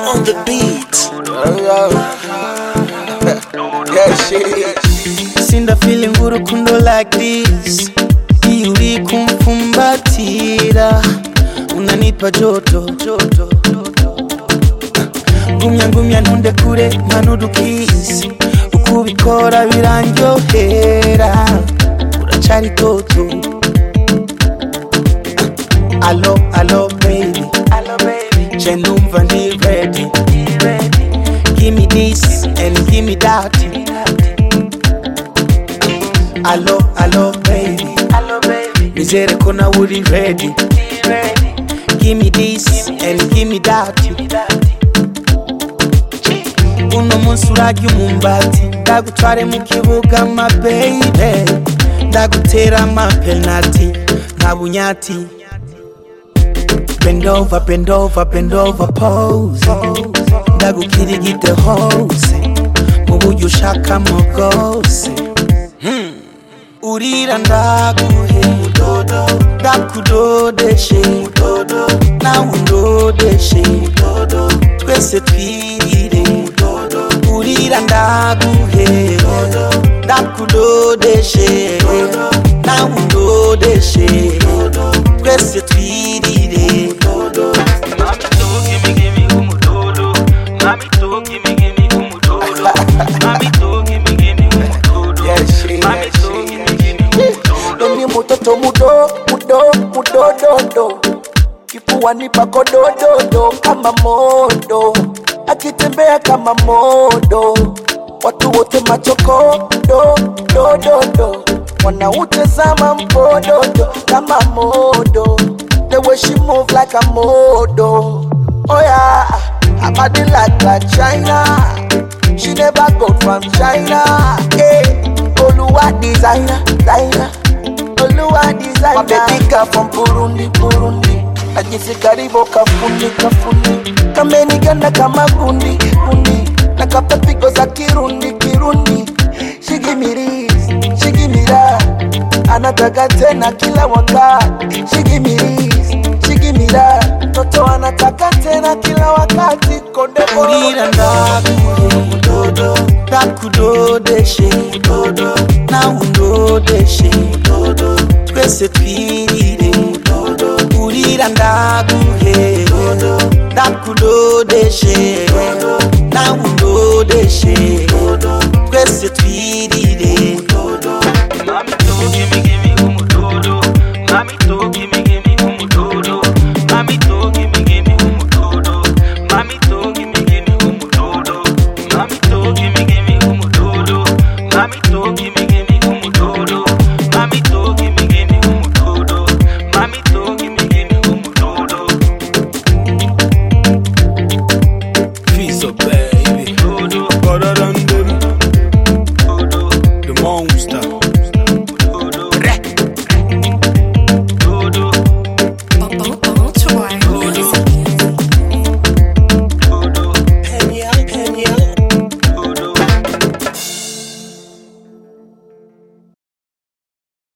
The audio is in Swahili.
on the beat. Yeah, shit. Sinda feeling urukundo like this. Uri kumfumbatira, unanipa joto. Ngumya ntunde kure nkanudukisi, ukubikora birandyohera, uracari toto. Allo baby, je numva ndi ready. Give me this and give me that. Allo baby, nizere ko na uri ready. Give me this and give me that. Uno munsi urarya umumbati, ndagutware mu kibuga my baby, ndagutera ama penalty nka bunyati. Bend over pose, ndagukirigite hose mu buryo ushakamo bwose. Urira ndaguhe mudodo, ndakudodeshe mudodo, nawe undodeshe mudodo, twese twirire mudodo. Urira ndaguhe mudodo, ndakudodeshe mudodo, nawe undodeshe mudodo, twese twirire mudodo. Mami to give me umudodo. Mami to give me umudodo. Mami to give me umudodo. Yeah, shit. Mami to give me umudodo. Ni mutoto mudodo, kifuani pako dodo kama modo, akitembea kama modo, watu wote machoko do, wanautazama mpododo kama modo, the way she move like a modo. Oh yeah, her body like China, she never go from China. Hey, Oluwa designer. Oluwa designer. My baby girl from Burundi. Ajisi karibu kafuni. Kameni ganda kama gundi. Nakapa pigo za kirundi. She give me this, she give me that. Anataka tena kila wakati. She give me this, she give me that. Toto anataka tena kila wakati. Konde Urira ndaguhe mudodo, ndakudodeshe mudodo, nawe undodeshe mudodo, twese twirire mudodo. Urira ndaguhe mudodo, ndakudodeshe mudodo, nawe undodeshe mudodo, twese twirire mudodo. Mami to give me umudodo. Mami to give me umudodo. Mami to give me umudodo. Mami to give me umudodo. Mami to give me umudodo. Mami to give me